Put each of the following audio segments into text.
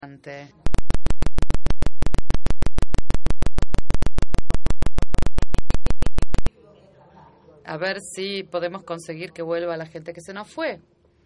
A ver si podemos conseguir que vuelva la gente que se nos fue.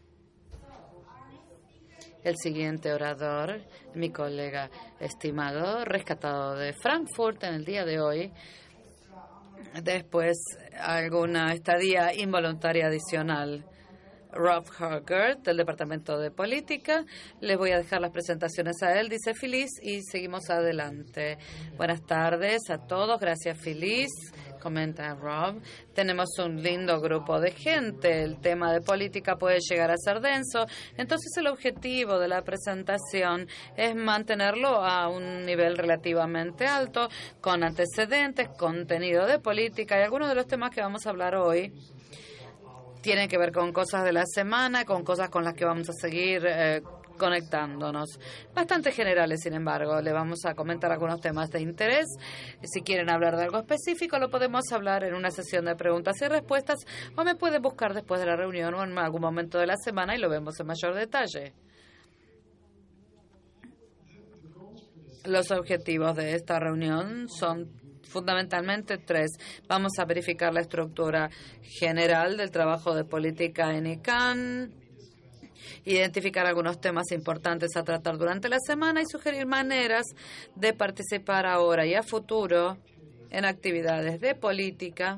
El siguiente orador, mi colega estimado, rescatado de Frankfurt en el día de hoy, después alguna estadía involuntaria adicional. Rob Hargert, del Departamento de Política. Les voy a dejar las presentaciones a él, dice Feliz, y seguimos adelante. Buenas tardes a todos. Gracias, Feliz. Comenta Rob. Tenemos un lindo grupo de gente. El tema de política puede llegar a ser denso. Entonces, el objetivo de la presentación es mantenerlo a un nivel relativamente alto, con antecedentes, contenido de política y algunos de los temas que vamos a hablar hoy tienen que ver con cosas de la semana, con cosas con las que vamos a seguir conectándonos. Bastante generales, sin embargo. Le vamos a comentar algunos temas de interés. Si quieren hablar de algo específico, lo podemos hablar en una sesión de preguntas y respuestas, o me pueden buscar después de la reunión o en algún momento de la semana y lo vemos en mayor detalle. Los objetivos de esta reunión son fundamentalmente tres. Vamos a verificar la estructura general del trabajo de política en ICANN, identificar algunos temas importantes a tratar durante la semana y sugerir maneras de participar ahora y a futuro en actividades de política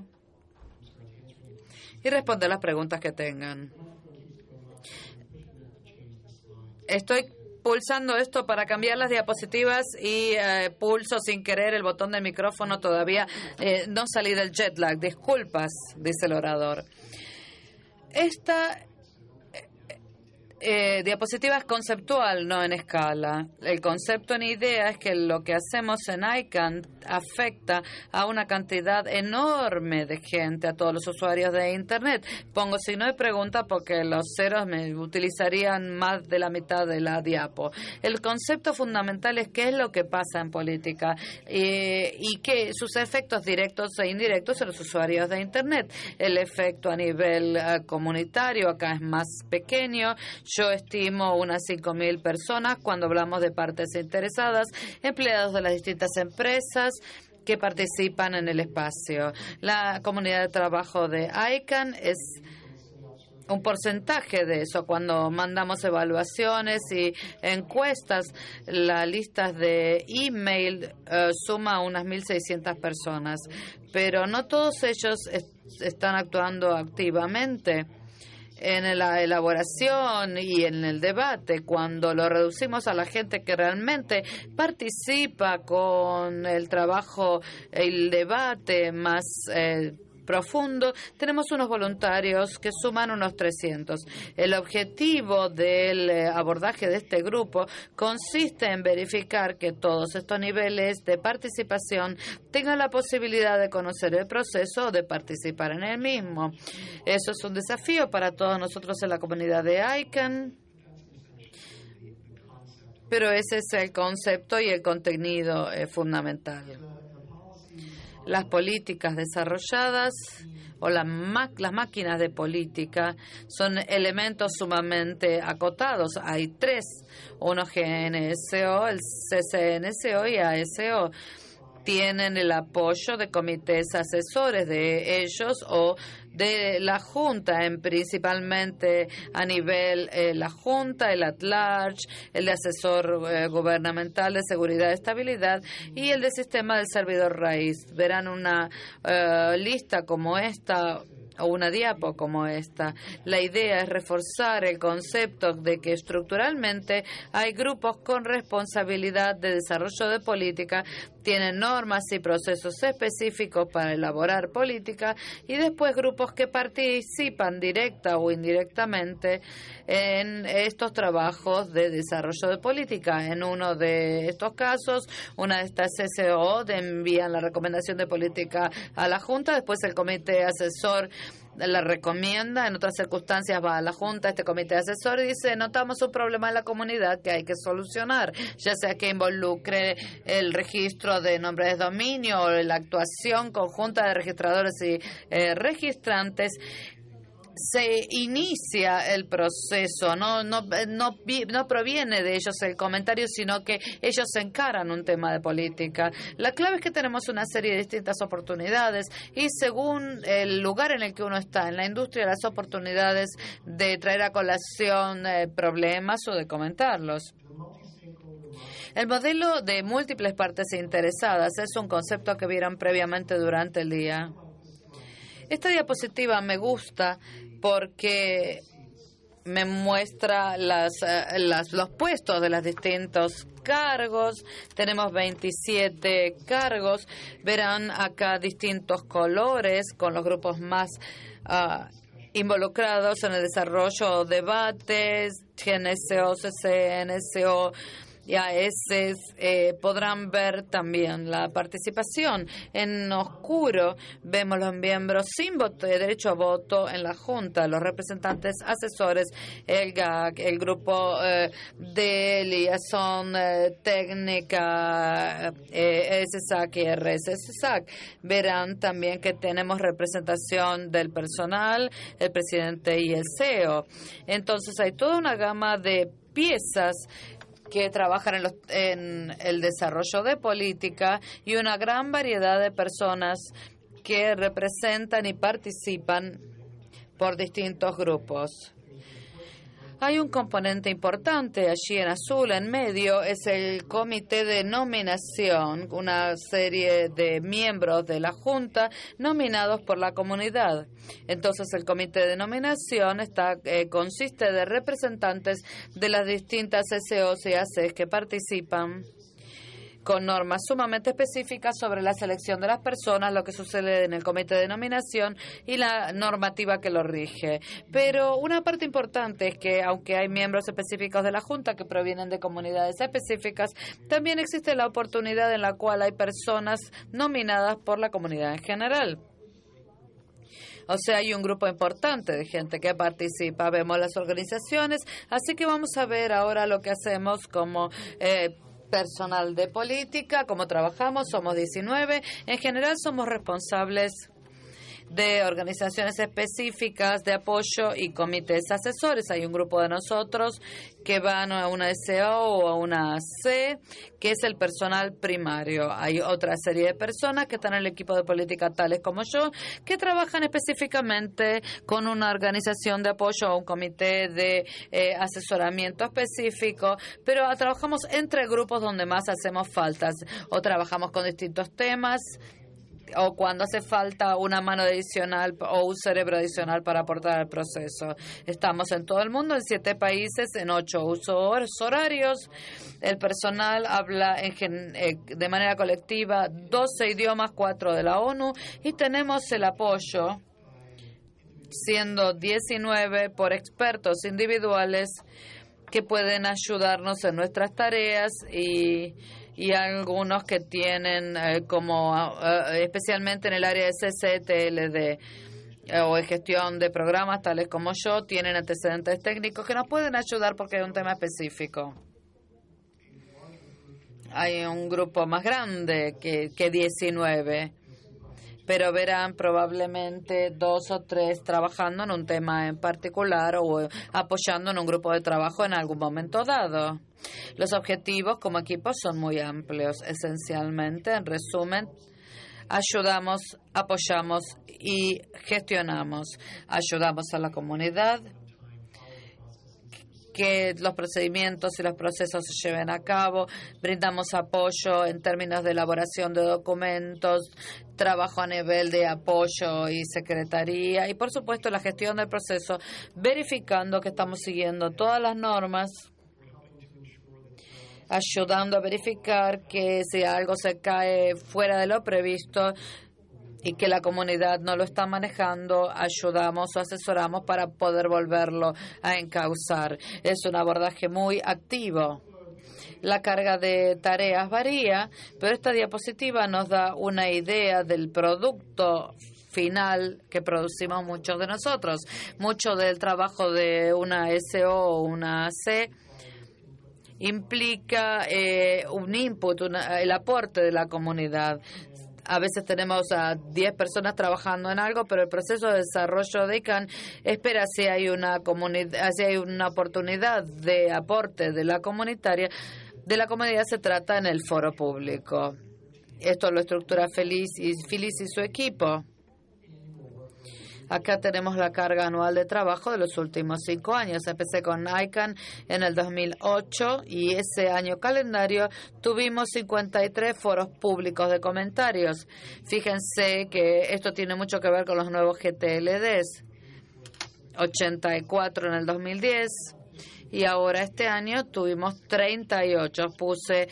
y responder las preguntas que tengan. Estoy pulsando esto para cambiar las diapositivas y pulso sin querer el botón del micrófono. Todavía no salí del jet lag. Disculpas, dice el orador. Esta diapositiva es conceptual, no en escala. El concepto en idea es que lo que hacemos en ICANN afecta a una cantidad enorme de gente, a todos los usuarios de Internet. Pongo signo de pregunta porque los ceros me utilizarían más de la mitad de la diapo. El concepto fundamental es qué es lo que pasa en política y que sus efectos directos e indirectos en los usuarios de Internet. El efecto a nivel comunitario acá es más pequeño. Yo estimo unas 5.000 personas cuando hablamos de partes interesadas, empleados de las distintas empresas que participan en el espacio. La comunidad de trabajo de ICANN es un porcentaje de eso. Cuando mandamos evaluaciones y encuestas, las listas de email suma unas 1.600 personas, pero no todos ellos están actuando activamente en la elaboración y en el debate. Cuando lo reducimos a la gente que realmente participa con el trabajo, el debate más profundo, tenemos unos voluntarios que suman unos 300. El objetivo del abordaje de este grupo consiste en verificar que todos estos niveles de participación tengan la posibilidad de conocer el proceso o de participar en el mismo. Eso es un desafío para todos nosotros en la comunidad de ICANN, pero ese es el concepto y el contenido fundamental. Las políticas desarrolladas o las máquinas de política son elementos sumamente acotados. Hay tres, uno GNSO, el CCNSO y ASO. Tienen el apoyo de comités asesores de ellos o de la Junta, principalmente a nivel la Junta, el at-large, el de asesor gubernamental de seguridad y estabilidad y el de sistema del servidor raíz. Verán una lista como esta o una diapo como esta. La idea es reforzar el concepto de que estructuralmente hay grupos con responsabilidad de desarrollo de política, tienen normas y procesos específicos para elaborar política y después grupos que participan directa o indirectamente en estos trabajos de desarrollo de política. En uno de estos casos, una de estas SO envían la recomendación de política a la Junta, después el comité asesor la recomienda, en otras circunstancias va a la Junta, este comité asesor y dice, notamos un problema en la comunidad que hay que solucionar, ya sea que involucre el registro de nombres de dominio o la actuación conjunta de registradores y registrantes. se inicia el proceso, no proviene de ellos el comentario, sino que ellos encaran un tema de política. La clave es que tenemos una serie de distintas oportunidades y según el lugar en el que uno está en la industria, las oportunidades de traer a colación problemas o de comentarlos. El modelo de múltiples partes interesadas es un concepto que vieron previamente durante el día. Esta diapositiva me gusta porque me muestra los puestos de los distintos cargos. Tenemos 27 cargos. Verán acá distintos colores con los grupos más involucrados en el desarrollo, debates, GNSO, CC, NSO, y a ese podrán ver también la participación. En oscuro vemos los miembros sin derecho a voto en la Junta, los representantes asesores, el GAC, el grupo de liaison técnica, SSAC y RSSAC. Verán también que tenemos representación del personal, el presidente y el CEO. Entonces hay toda una gama de piezas que trabajan en el desarrollo de política y una gran variedad de personas que representan y participan por distintos grupos. Hay un componente importante allí en azul, en medio, es el comité de nominación, una serie de miembros de la Junta nominados por la comunidad. Entonces, el comité de nominación consiste de representantes de las distintas SOs y ACs que participan con normas sumamente específicas sobre la selección de las personas, lo que sucede en el comité de nominación y la normativa que lo rige. Pero una parte importante es que, aunque hay miembros específicos de la Junta que provienen de comunidades específicas, también existe la oportunidad en la cual hay personas nominadas por la comunidad en general. O sea, hay un grupo importante de gente que participa. Vemos las organizaciones, así que vamos a ver ahora lo que hacemos como personal de política, cómo trabajamos. Somos 19. En general somos responsables de organizaciones específicas de apoyo y comités asesores. Hay un grupo de nosotros que van a una SO o a una AC, que es el personal primario. Hay otra serie de personas que están en el equipo de política, tales como yo, que trabajan específicamente con una organización de apoyo o un comité de asesoramiento específico, pero trabajamos entre grupos donde más hacemos faltas o trabajamos con distintos temas, o cuando hace falta una mano adicional o un cerebro adicional para aportar al proceso. Estamos en todo el mundo, en 7 países, en 8 usos horarios. El personal habla de manera colectiva 12 idiomas, 4 de la ONU, y tenemos el apoyo, siendo 19 por expertos individuales que pueden ayudarnos en nuestras tareas y algunos que tienen especialmente en el área de CCTLD o en gestión de programas, tales como yo, tienen antecedentes técnicos que nos pueden ayudar porque es un tema específico. Hay un grupo más grande que 19, pero verán probablemente 2 o 3 trabajando en un tema en particular o apoyando en un grupo de trabajo en algún momento dado. Los objetivos como equipo son muy amplios. Esencialmente, en resumen, ayudamos, apoyamos y gestionamos. Ayudamos a la comunidad, que los procedimientos y los procesos se lleven a cabo. Brindamos apoyo en términos de elaboración de documentos, trabajo a nivel de apoyo y secretaría, y por supuesto la gestión del proceso, verificando que estamos siguiendo todas las normas, ayudando a verificar que si algo se cae fuera de lo previsto y que la comunidad no lo está manejando, ayudamos o asesoramos para poder volverlo a encauzar. Es un abordaje muy activo. La carga de tareas varía, pero esta diapositiva nos da una idea del producto final que producimos muchos de nosotros. Mucho del trabajo de una SO o una AC implica un input, el aporte de la comunidad. A veces tenemos a 10 personas trabajando en algo, pero el proceso de desarrollo de ICANN espera si hay una comunidad, si hay una oportunidad de aporte de la comunidad, se trata en el foro público. Esto lo estructura Phyllis y su equipo. Acá tenemos la carga anual de trabajo de los últimos 5 años. Empecé con ICANN en el 2008 y ese año calendario tuvimos 53 foros públicos de comentarios. Fíjense que esto tiene mucho que ver con los nuevos GTLDs. 84 en el 2010 y ahora este año tuvimos 38. Puse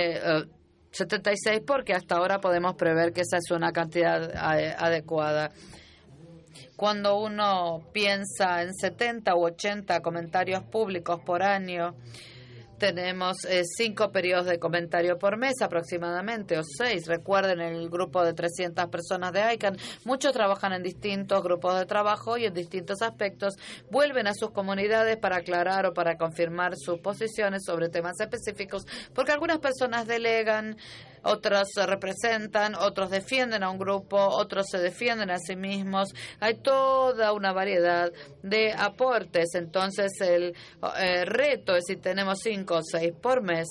76 porque hasta ahora podemos prever que esa es una cantidad adecuada. Cuando uno piensa en 70 u 80 comentarios públicos por año, tenemos 5 periodos de comentario por mes aproximadamente, o 6. Recuerden el grupo de 300 personas de ICANN. Muchos trabajan en distintos grupos de trabajo y en distintos aspectos. Vuelven a sus comunidades para aclarar o para confirmar sus posiciones sobre temas específicos, porque algunas personas delegan, otros se representan, otros defienden a un grupo, otros se defienden a sí mismos. Hay toda una variedad de aportes. Entonces, el reto es si tenemos 5 o 6 por mes.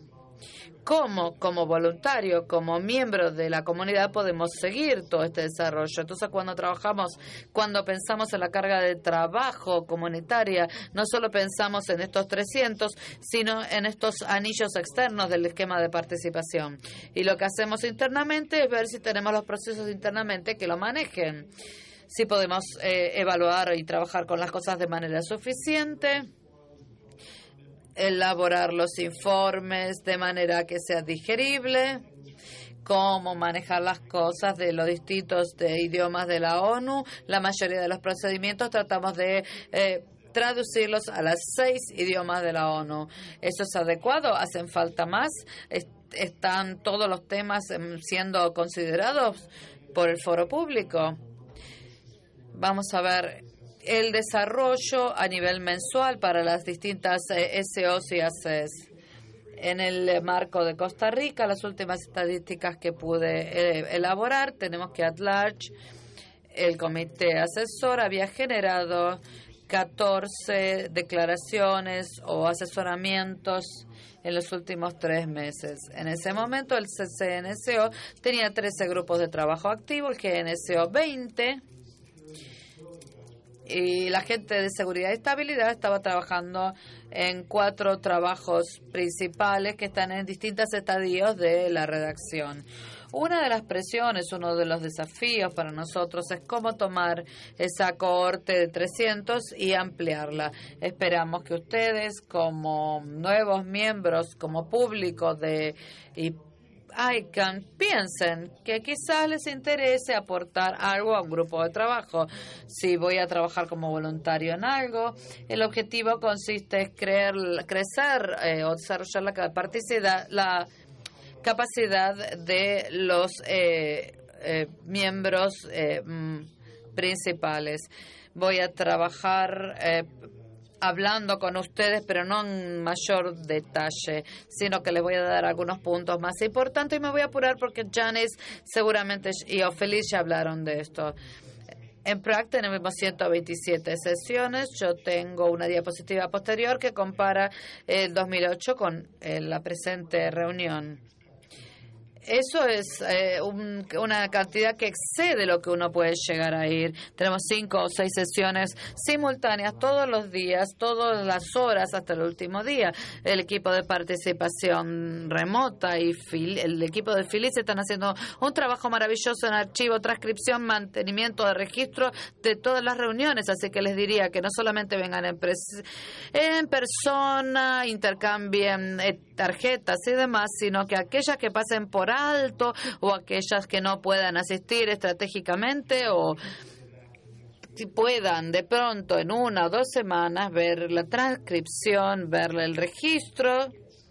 ¿Cómo? Como voluntario, como miembro de la comunidad, podemos seguir todo este desarrollo. Entonces, cuando pensamos en la carga de trabajo comunitaria, no solo pensamos en estos 300, sino en estos anillos externos del esquema de participación. Y lo que hacemos internamente es ver si tenemos los procesos internamente que lo manejen. Si podemos evaluar y trabajar con las cosas de manera suficiente, elaborar los informes de manera que sea digerible, cómo manejar las cosas de los distintos idiomas de la ONU. La mayoría de los procedimientos tratamos de traducirlos a los 6 idiomas de la ONU. ¿Eso es adecuado? ¿Hacen falta más? ¿Están todos los temas siendo considerados por el foro público? Vamos a ver el desarrollo a nivel mensual para las distintas SOs y ACs. En el marco de Costa Rica, las últimas estadísticas que pude elaborar, tenemos que at large el comité asesor había generado 14 declaraciones o asesoramientos en los últimos 3 meses. En ese momento, el CNCO tenía 13 grupos de trabajo activos, el GNCO 20, y la gente de seguridad y estabilidad estaba trabajando en 4 trabajos principales que están en distintos estadios de la redacción. Una de las presiones, uno de los desafíos para nosotros es cómo tomar esa cohorte de 300 y ampliarla. Esperamos que ustedes, como nuevos miembros, como público de ICANN, piensen que quizás les interese aportar algo a un grupo de trabajo. Si voy a trabajar como voluntario en algo, el objetivo consiste en crecer o desarrollar la capacidad de los miembros principales. Voy a trabajar hablando con ustedes, pero no en mayor detalle, sino que les voy a dar algunos puntos más importantes y me voy a apurar porque Janice seguramente y Ofelis ya hablaron de esto. En PRAC tenemos 127 sesiones. Yo tengo una diapositiva posterior que compara el 2008 con la presente reunión. Eso es una cantidad que excede lo que uno puede llegar a ir. Tenemos 5 o 6 sesiones simultáneas todos los días, todas las horas hasta el último día. El equipo de participación remota y el equipo de Phyllis están haciendo un trabajo maravilloso en archivo, transcripción, mantenimiento de registro de todas las reuniones. Así que les diría que no solamente vengan en persona, intercambien tarjetas y demás, sino que aquellas que pasen por alto o aquellas que no puedan asistir estratégicamente o si puedan de pronto en 1 o 2 semanas ver la transcripción, ver el registro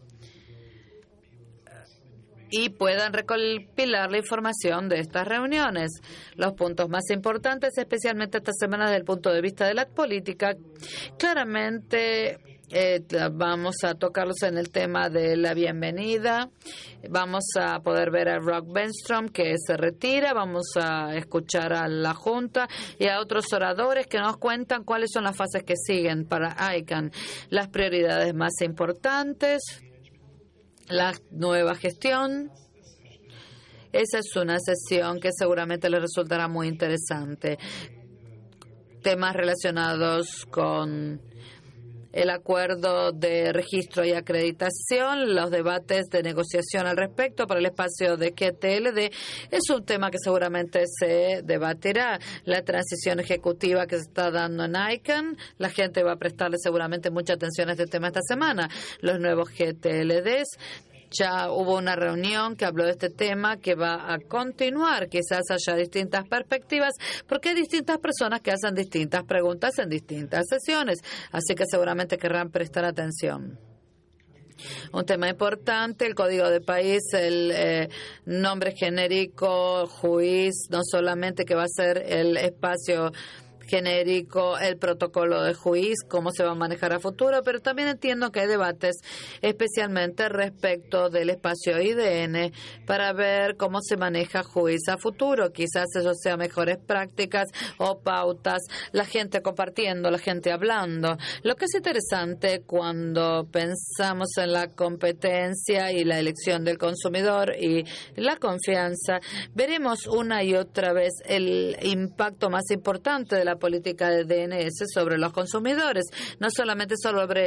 y puedan recopilar la información de estas reuniones. Los puntos más importantes, especialmente esta semana desde el punto de vista de la política, claramente Vamos a tocarlos en el tema de la bienvenida. Vamos a poder ver a Rob Benstrom, que se retira. Vamos a escuchar a la Junta y a otros oradores que nos cuentan cuáles son las fases que siguen para ICANN, las prioridades más importantes, la nueva gestión. Esa es una sesión que seguramente les resultará muy interesante. Temas relacionados con el acuerdo de registro y acreditación, los debates de negociación al respecto para el espacio de GTLD es un tema que seguramente se debatirá. La transición ejecutiva que se está dando en ICANN, la gente va a prestarle seguramente mucha atención a este tema esta semana. Los nuevos GTLDs. Ya hubo una reunión que habló de este tema que va a continuar. Quizás haya distintas perspectivas porque hay distintas personas que hacen distintas preguntas en distintas sesiones. Así que seguramente querrán prestar atención. Un tema importante, el código de país, el nombre genérico, juiz, no solamente que va a ser el espacio genérico, el protocolo de juiz, cómo se va a manejar a futuro, pero también entiendo que hay debates especialmente respecto del espacio IDN para ver cómo se maneja juiz a futuro. Quizás eso sea mejores prácticas o pautas, la gente compartiendo, la gente hablando. Lo que es interesante cuando pensamos en la competencia y la elección del consumidor y la confianza, veremos una y otra vez el impacto más importante de la política de DNS sobre los consumidores, no solamente sobre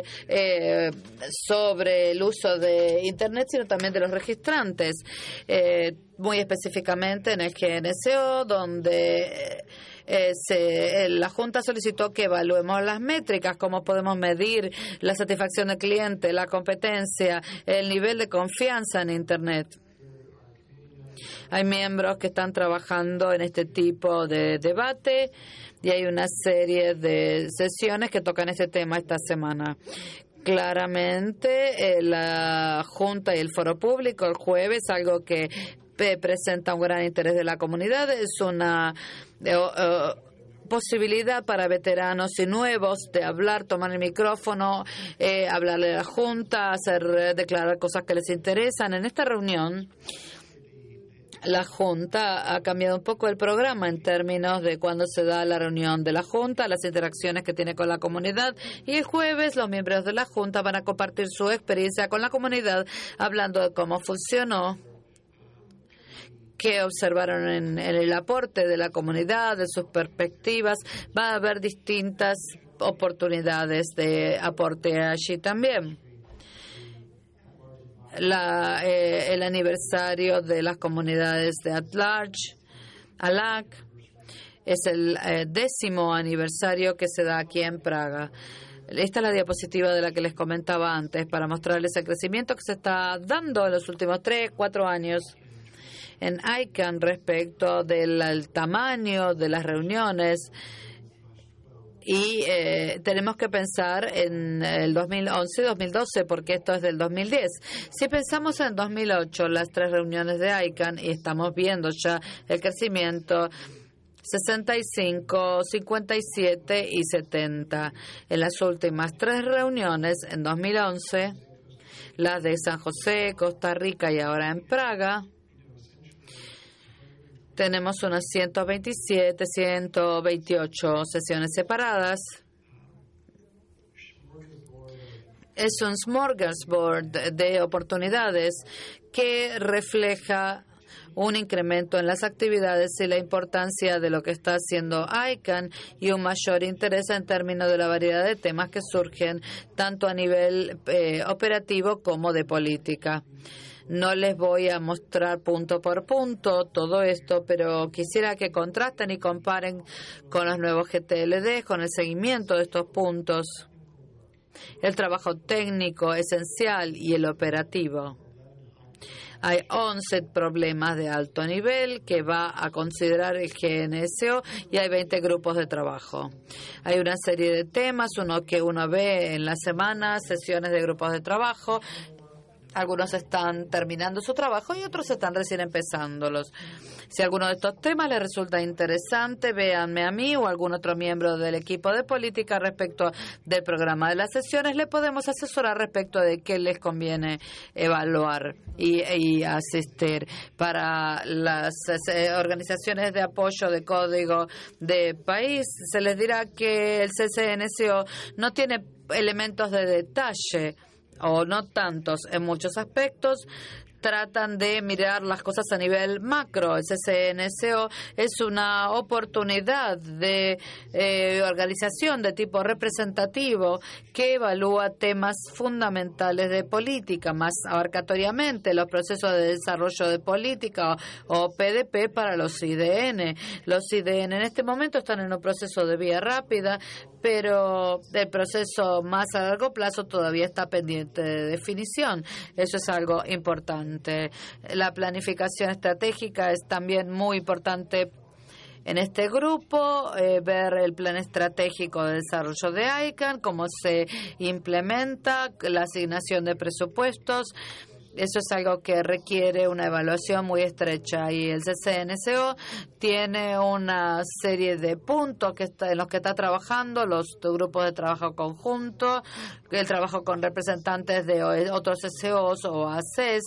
el uso de Internet, sino también de los registrantes, muy específicamente en el GNSO, donde la Junta solicitó que evaluemos las métricas, cómo podemos medir la satisfacción del cliente, la competencia, el nivel de confianza en Internet. Hay miembros que están trabajando en este tipo de debate y hay una serie de sesiones que tocan este tema esta semana. Claramente, la Junta y el Foro Público el jueves, algo que presenta un gran interés de la comunidad, es una posibilidad para veteranos y nuevos de hablar, tomar el micrófono, hablarle a la Junta, declarar cosas que les interesan. En esta reunión, la Junta ha cambiado un poco el programa en términos de cuándo se da la reunión de la Junta, las interacciones que tiene con la comunidad, y el jueves los miembros de la Junta van a compartir su experiencia con la comunidad hablando de cómo funcionó, qué observaron en el aporte de la comunidad, de sus perspectivas. Va a haber distintas oportunidades de aporte allí también. El aniversario de las comunidades de ALAC, es el 10º aniversario que se da aquí en Praga. Esta es la diapositiva de la que les comentaba antes para mostrarles el crecimiento que se está dando en los últimos 3-4 años en ICANN respecto del tamaño de las reuniones. Y tenemos que pensar en el 2011 y 2012, porque esto es del 2010. Si pensamos en 2008, las 3 reuniones de ICANN, y estamos viendo ya el crecimiento 65, 57 y 70. En las últimas 3 reuniones, en 2011, las de San José, Costa Rica y ahora en Praga, tenemos unas 127, 128 sesiones separadas. Es un smorgasbord de oportunidades que refleja un incremento en las actividades y la importancia de lo que está haciendo ICANN y un mayor interés en términos de la variedad de temas que surgen tanto a nivel operativo como de política. No les voy a mostrar punto por punto todo esto, pero quisiera que contrasten y comparen con los nuevos GTLD, con el seguimiento de estos puntos, el trabajo técnico esencial y el operativo. Hay 11 problemas de alto nivel que va a considerar el GNSO y hay 20 grupos de trabajo. Hay una serie de temas, uno que uno ve en la semana, sesiones de grupos de trabajo. Algunos están terminando su trabajo y otros están recién empezándolos. Si alguno de estos temas les resulta interesante, véanme a mí o a algún otro miembro del equipo de política respecto del programa de las sesiones. Le podemos asesorar respecto de qué les conviene evaluar y asistir. Para las organizaciones de apoyo de código de país, se les dirá que el CCNCO no tiene elementos de detalle, o no tantos en muchos aspectos. Tratan de mirar las cosas a nivel macro. El CCNCO es una oportunidad de organización de tipo representativo que evalúa temas fundamentales de política, más abarcatoriamente los procesos de desarrollo de política o PDP para los IDN. Los IDN en este momento están en un proceso de vía rápida, pero el proceso más a largo plazo todavía está pendiente de definición. Eso es algo importante. La planificación estratégica es también muy importante en este grupo, ver el plan estratégico de desarrollo de ICANN, cómo se implementa, la asignación de presupuestos. Eso es algo que requiere una evaluación muy estrecha y el CCNCO tiene una serie de puntos en los que está trabajando, los grupos de trabajo conjunto, el trabajo con representantes de otros SCOs o ACES.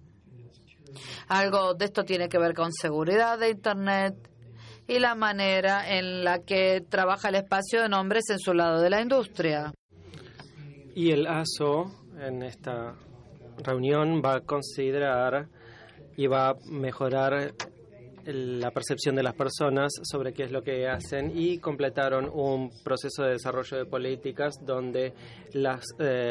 Algo de esto tiene que ver con seguridad de Internet y la manera en la que trabaja el espacio de nombres en su lado de la industria. Y el ASO en esta reunión va a considerar y va a mejorar la percepción de las personas sobre qué es lo que hacen y completaron un proceso de desarrollo de políticas donde las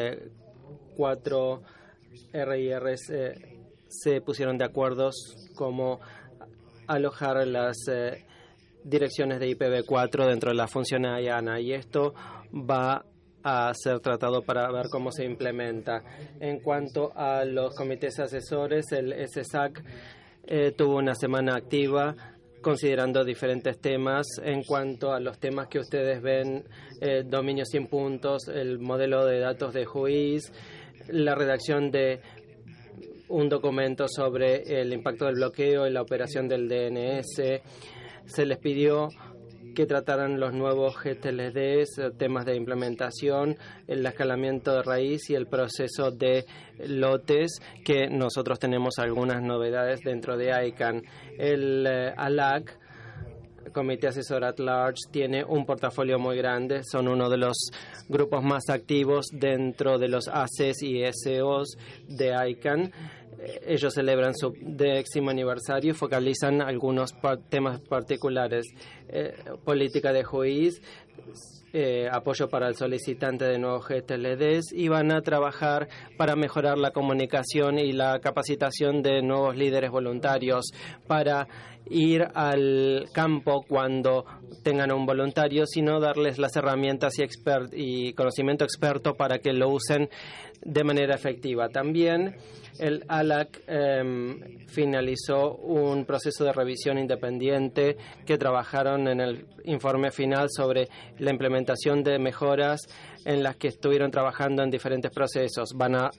4 RIRs se pusieron de acuerdo como alojar las direcciones de IPv4 dentro de la función IANA, y esto va a ser tratado para ver cómo se implementa. En cuanto a los comités asesores, el SSAC tuvo una semana activa considerando diferentes temas. En cuanto a los temas que ustedes ven, dominio 100 puntos, el modelo de datos de juiz, la redacción de un documento sobre el impacto del bloqueo y la operación del DNS. Se les pidió que trataran los nuevos GTLDs, temas de implementación, el escalamiento de raíz y el proceso de lotes, que nosotros tenemos algunas novedades dentro de ICANN. El ALAC, Comité Asesor at Large, tiene un portafolio muy grande, son uno de los grupos más activos dentro de los ACES y SOs de ICANN. Ellos celebran su 10º aniversario y focalizan algunos temas particulares, política de juiz, apoyo para el solicitante de nuevos GTLDs, y van a trabajar para mejorar la comunicación y la capacitación de nuevos líderes voluntarios para ir al campo cuando tengan un voluntario, sino darles las herramientas y conocimiento experto para que lo usen de manera efectiva. También el ALAC finalizó un proceso de revisión independiente que trabajaron en el informe final sobre la implementación de mejoras en las que estuvieron trabajando en diferentes procesos. Van a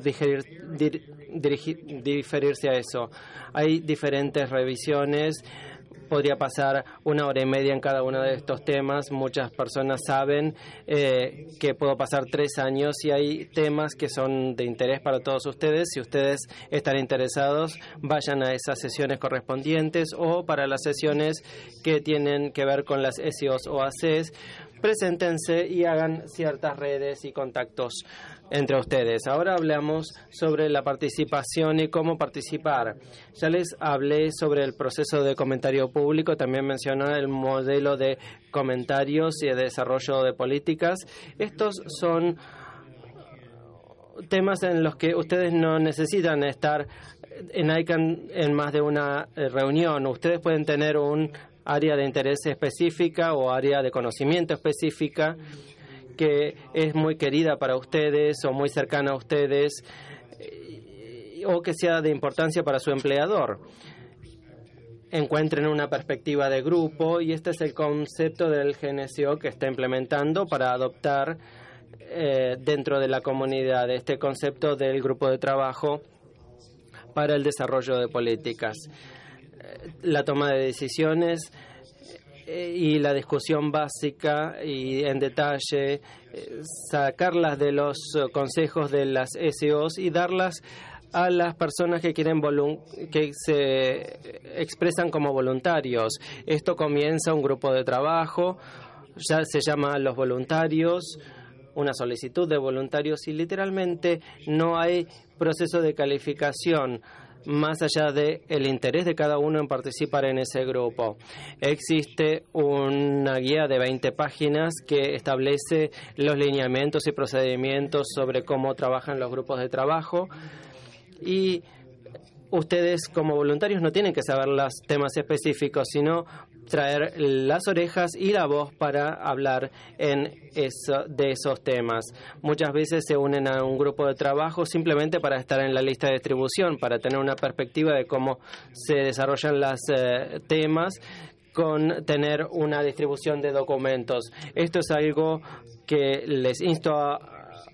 diferirse a eso. Hay diferentes revisiones. Podría pasar 1 hora y media en cada uno de estos temas. Muchas personas saben que puedo pasar 3 años y hay temas que son de interés para todos ustedes. Si ustedes están interesados, vayan a esas sesiones correspondientes, o para las sesiones que tienen que ver con las SEOs o ACs, preséntense y hagan ciertas redes y contactos entre ustedes. Ahora hablamos sobre la participación y cómo participar. Ya les hablé sobre el proceso de comentario público, también mencioné el modelo de comentarios y de desarrollo de políticas. Estos son temas en los que ustedes no necesitan estar en ICANN en más de una reunión. Ustedes pueden tener un área de interés específica o área de conocimiento específica que es muy querida para ustedes o muy cercana a ustedes, o que sea de importancia para su empleador. Encuentren una perspectiva de grupo, y este es el concepto del GNCO que está implementando para adoptar dentro de la comunidad, este concepto del grupo de trabajo para el desarrollo de políticas. La toma de decisiones y la discusión básica y en detalle, sacarlas de los consejos de las SEOs y darlas a las personas que quieren que se expresan como voluntarios. Esto comienza un grupo de trabajo, ya se llama los voluntarios, una solicitud de voluntarios y literalmente no hay proceso de calificación más allá del interés de cada uno en participar en ese grupo. Existe una guía de 20 páginas que establece los lineamientos y procedimientos sobre cómo trabajan los grupos de trabajo y ustedes como voluntarios no tienen que saber los temas específicos, sino traer las orejas y la voz para hablar de esos temas. Muchas veces se unen a un grupo de trabajo simplemente para estar en la lista de distribución, para tener una perspectiva de cómo se desarrollan los temas, con tener una distribución de documentos. Esto es algo que les insto a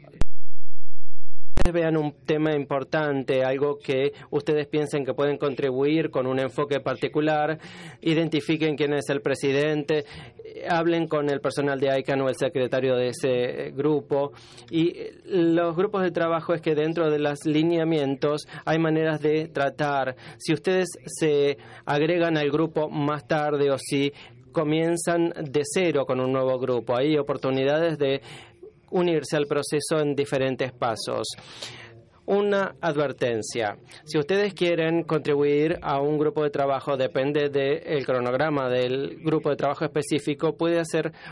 vean un tema importante, algo que ustedes piensen que pueden contribuir con un enfoque particular, identifiquen quién es el presidente, hablen con el personal de ICANN o el secretario de ese grupo. Y los grupos de trabajo es que dentro de los lineamientos hay maneras de tratar. Si ustedes se agregan al grupo más tarde o si comienzan de cero con un nuevo grupo, hay oportunidades de unirse al proceso en diferentes pasos. Una advertencia. Si ustedes quieren contribuir a un grupo de trabajo, depende del cronograma del grupo de trabajo específico, puede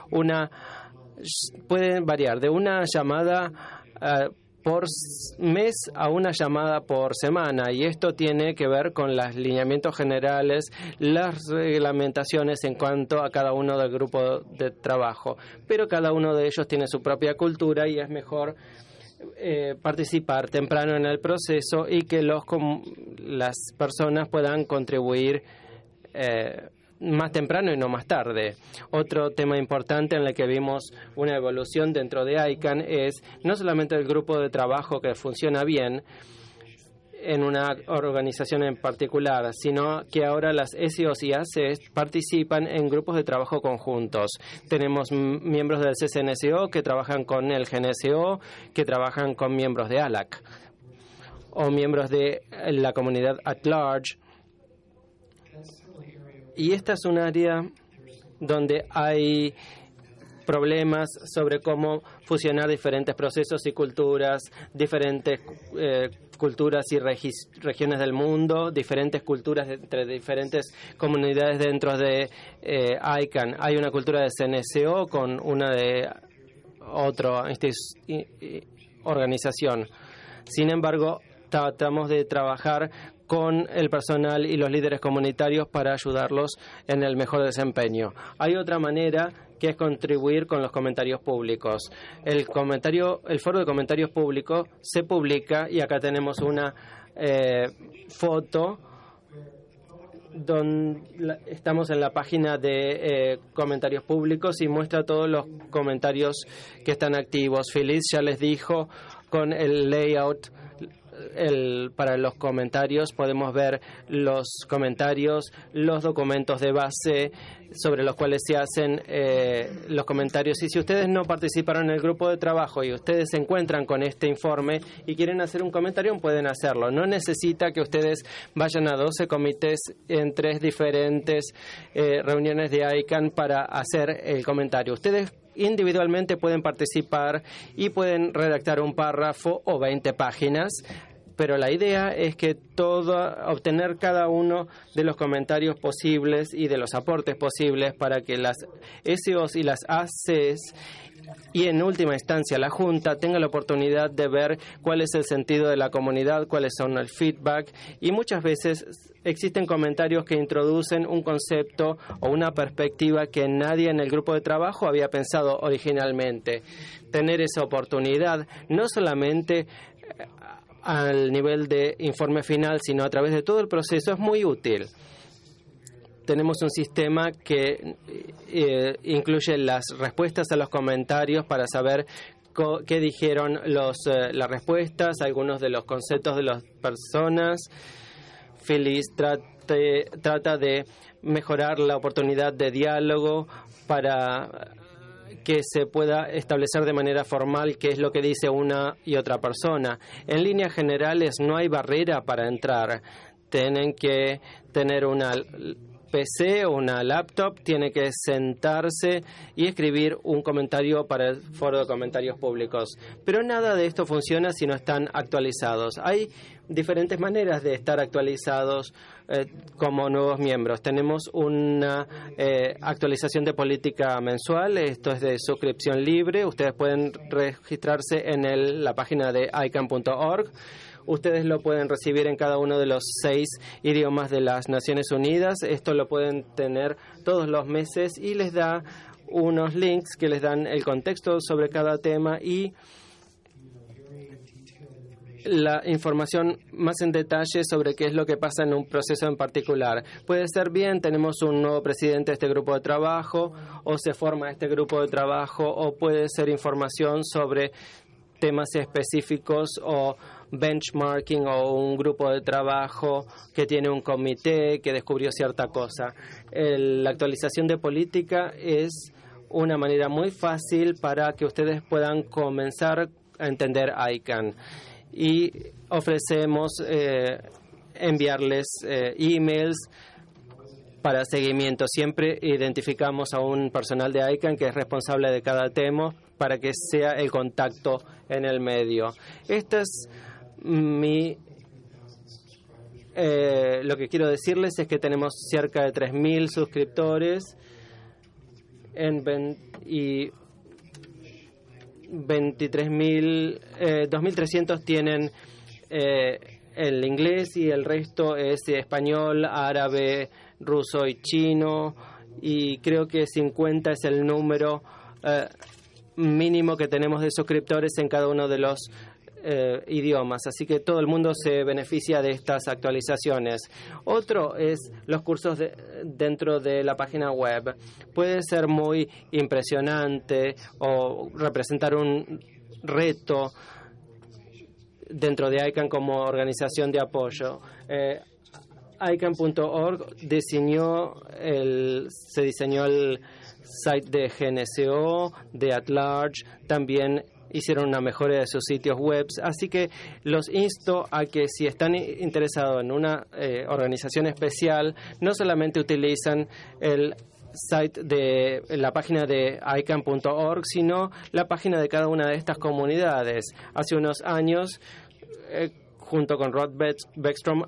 variar de una llamada por mes a una llamada por semana, y esto tiene que ver con los lineamientos generales, las reglamentaciones en cuanto a cada uno del grupo de trabajo, pero cada uno de ellos tiene su propia cultura y es mejor participar temprano en el proceso y que las personas puedan contribuir más temprano y no más tarde. Otro tema importante en el que vimos una evolución dentro de ICANN es no solamente el grupo de trabajo que funciona bien en una organización en particular, sino que ahora las SEOs y ACs participan en grupos de trabajo conjuntos. Tenemos miembros del CCNSO que trabajan con el GNSO, que trabajan con miembros de ALAC o miembros de la comunidad at large. Y esta es un área donde hay problemas sobre cómo fusionar diferentes procesos y culturas, diferentes culturas y regiones del mundo, diferentes culturas entre diferentes comunidades dentro de ICANN. Hay una cultura de CNSO con una de otra organización. Sin embargo, tratamos de trabajar con el personal y los líderes comunitarios para ayudarlos en el mejor desempeño. Hay otra manera que es contribuir con los comentarios públicos. El foro de comentarios públicos se publica y acá tenemos una foto donde estamos en la página de comentarios públicos y muestra todos los comentarios que están activos. Feliz ya les dijo con el layout para los comentarios. Podemos ver los comentarios, los documentos de base sobre los cuales se hacen los comentarios. Y si ustedes no participaron en el grupo de trabajo y ustedes se encuentran con este informe y quieren hacer un comentario, pueden hacerlo. No necesita que ustedes vayan a 12 comités en 3 diferentes reuniones de ICANN para hacer el comentario. Ustedes individualmente pueden participar y pueden redactar un párrafo o 20 páginas, pero la idea es que obtener cada uno de los comentarios posibles y de los aportes posibles para que las SEOs y las ACs y en última instancia la Junta tenga la oportunidad de ver cuál es el sentido de la comunidad, cuáles son el feedback, y muchas veces existen comentarios que introducen un concepto o una perspectiva que nadie en el grupo de trabajo había pensado originalmente. Tener esa oportunidad no solamente al nivel de informe final, sino a través de todo el proceso es muy útil. Tenemos un sistema que incluye las respuestas a los comentarios para saber qué dijeron las respuestas, algunos de los conceptos de las personas. Phyllis trata de mejorar la oportunidad de diálogo para que se pueda establecer de manera formal qué es lo que dice una y otra persona. En líneas generales no hay barrera para entrar. Tienen que tener una PC o una laptop, tiene que sentarse y escribir un comentario para el foro de comentarios públicos. Pero nada de esto funciona si no están actualizados. Hay diferentes maneras de estar actualizados como nuevos miembros. Tenemos una actualización de política mensual. Esto es de suscripción libre. Ustedes pueden registrarse en la página de ICANN.org. Ustedes lo pueden recibir en cada uno de los 6 idiomas de las Naciones Unidas. Esto lo pueden tener todos los meses y les da unos links que les dan el contexto sobre cada tema y la información más en detalle sobre qué es lo que pasa en un proceso en particular. Puede ser bien, tenemos un nuevo presidente de este grupo de trabajo, o se forma este grupo de trabajo, o puede ser información sobre temas específicos o benchmarking o un grupo de trabajo que tiene un comité que descubrió cierta cosa. La actualización de política es una manera muy fácil para que ustedes puedan comenzar a entender ICANN. Y ofrecemos enviarles emails para seguimiento. Siempre identificamos a un personal de ICANN que es responsable de cada tema para que sea el contacto en el medio. Esta es lo que quiero decirles es que tenemos cerca de 3.000 suscriptores y 2.300 tienen el inglés y el resto es español, árabe, ruso y chino, y creo que 50 es el número mínimo que tenemos de suscriptores en cada uno de los idiomas, así que todo el mundo se beneficia de estas actualizaciones. Otro es los cursos dentro de la página web. Puede ser muy impresionante o representar un reto dentro de ICANN como organización de apoyo. ICANN.org se diseñó el site de GNCO, de At Large, también hicieron una mejora de sus sitios web, así que los insto a que si están interesados en una organización especial, no solamente utilizan el site de la página de ICANN.org, sino la página de cada una de estas comunidades. Hace unos años, junto con Rod Beckstrom,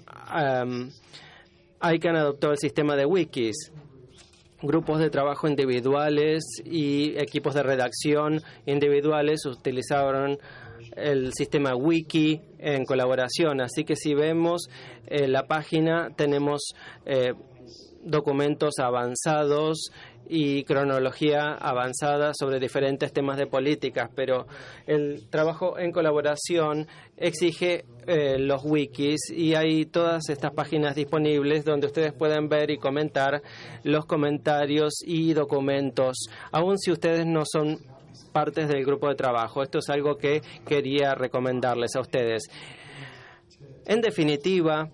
ICANN adoptó el sistema de wikis. Grupos de trabajo individuales y equipos de redacción individuales utilizaron el sistema wiki en colaboración. Así que si vemos la página, tenemos documentos avanzados y cronología avanzada sobre diferentes temas de políticas, pero el trabajo en colaboración exige los wikis y hay todas estas páginas disponibles donde ustedes pueden ver y comentar los comentarios y documentos, aun si ustedes no son partes del grupo de trabajo. Esto es algo que quería recomendarles a ustedes. En definitiva,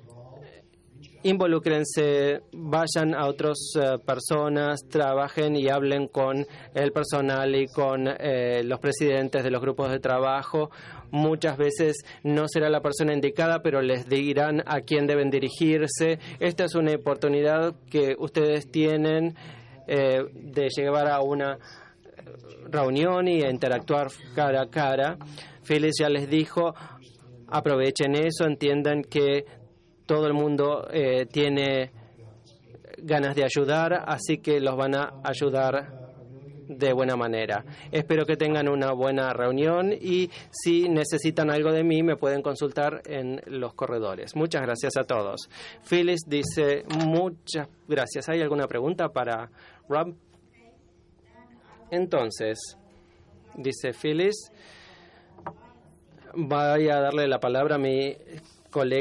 involúcrense, vayan a otras personas, trabajen y hablen con el personal y con los presidentes de los grupos de trabajo. Muchas veces no será la persona indicada, pero les dirán a quién deben dirigirse. Esta es una oportunidad que ustedes tienen de llevar a una reunión y a interactuar cara a cara. Phyllis ya les dijo, aprovechen eso, entiendan que todo el mundo tiene ganas de ayudar, así que los van a ayudar de buena manera. Espero que tengan una buena reunión y si necesitan algo de mí me pueden consultar en los corredores. Muchas gracias a todos. Phyllis dice muchas gracias. ¿Hay alguna pregunta para Rob? Entonces, dice Phyllis, voy a darle la palabra a mi colega